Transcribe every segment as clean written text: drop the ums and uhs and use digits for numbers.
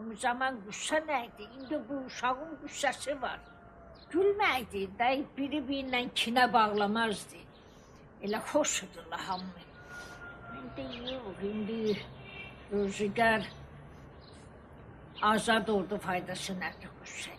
O zaman qüssa nə idi? İndi bu uşağın qüssəsi var. Gülməkdi, deyib biri-birinlə kinə bağlamazdı. Elə xoş idilər hamı. İndi yox, indi Rüzgar azad oldu, faydası nədir qüssəyə?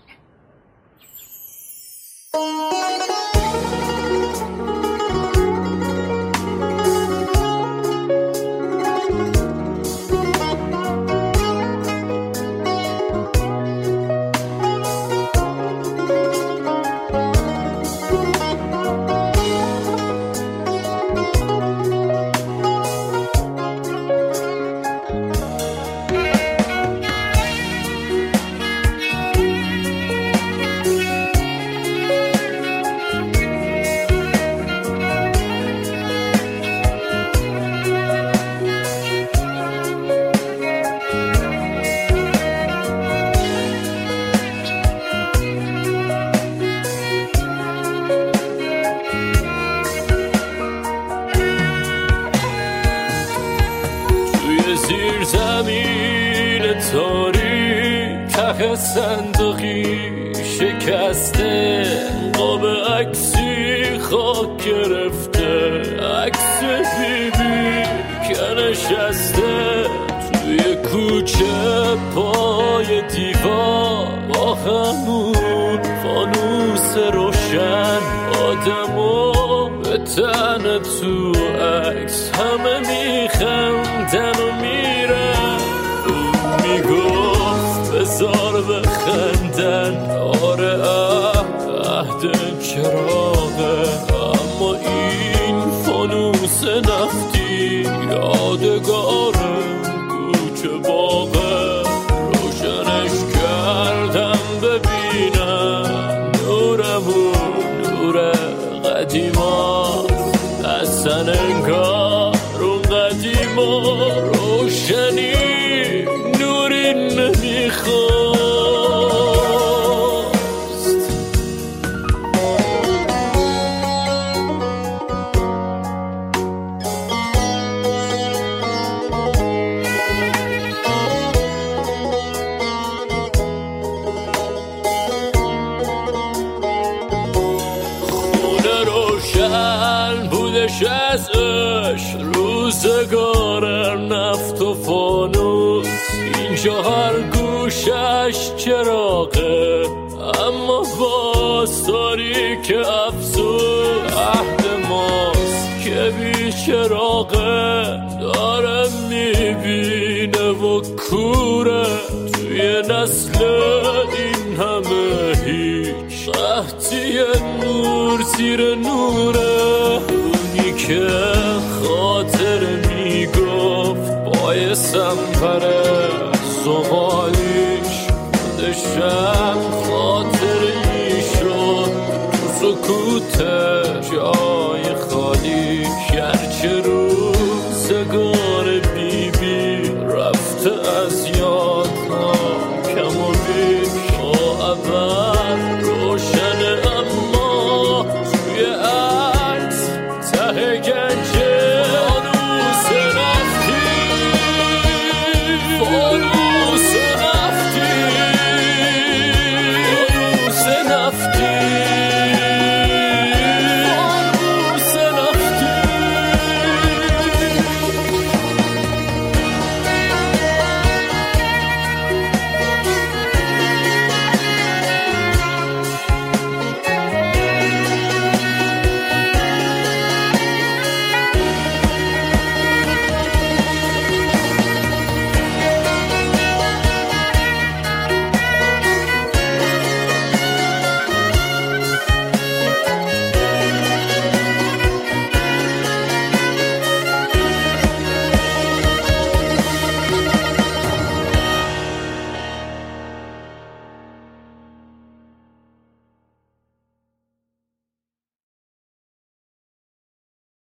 زیر زمین تاریک ته صندوقی شکسته قاب عکسی خاک گرفته عکس بیبی که نشسته توی کوچه پای دیوار با همون فانوس روشن آدمو به تن تو عکس همه میخندن و میرن اون میگفت بذار بخندن آره عهد چراغه اما این فانوس نفتی یادگاره کوچه باغه روشنش کردم ببینم نورمون نور قدیما اصلا انگار اون قدیما روشنی نوری نمیخواست خونه روشن بودش از عشق روزگار نفت و فانوس اینجا هر گوشش چراغه اما باز تاریک افسوس عهد ماست که بی چراغه داره میبینه و کوره توی نسل این همه هیچ قحطی نور زیر نوره اونی که خاطر میگفت بایستم پره زغالیش خودشم خاطری شد تو سکوت جای خالی گرچه روزگار بیبی رفته از یاد